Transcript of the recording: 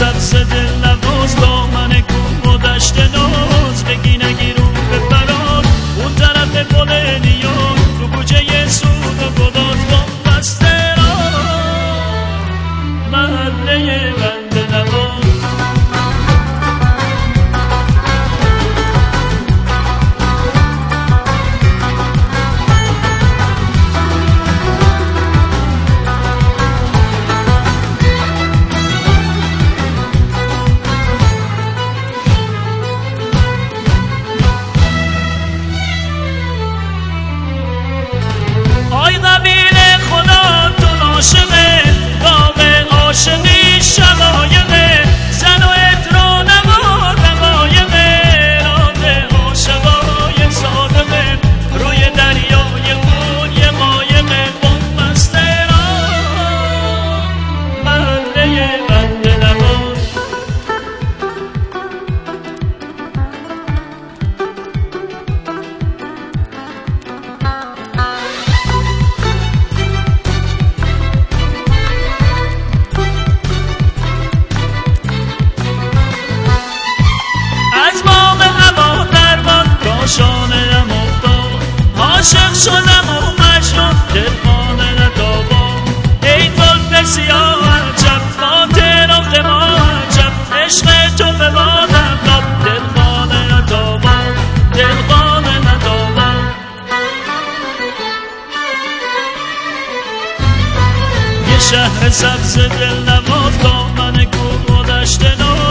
سبز دل نواز دامن کوه و دشت ناز بگی نگی رو به فرار اون طرف پل نیاز رو کوچه سود و گداز با بسته را محله بنده نواز. آی قبیل خدا تو عاشقه باغ عاشقی شقایقه زن و اترا نوا دقایقه راد عاشقای صادقه روی دریای خون یه قایقه بم بسته را محله بنده نواز. شانم افتاد عاشق شدم و مجنون دلخانه ندابا ای زلف سیاه عجب خاطرات ما عجب عشق تو به بادم داد دلخانه ندابا دلخانه ندابا. یه شهر سبز دل نواز دامن کوه و دشت ناز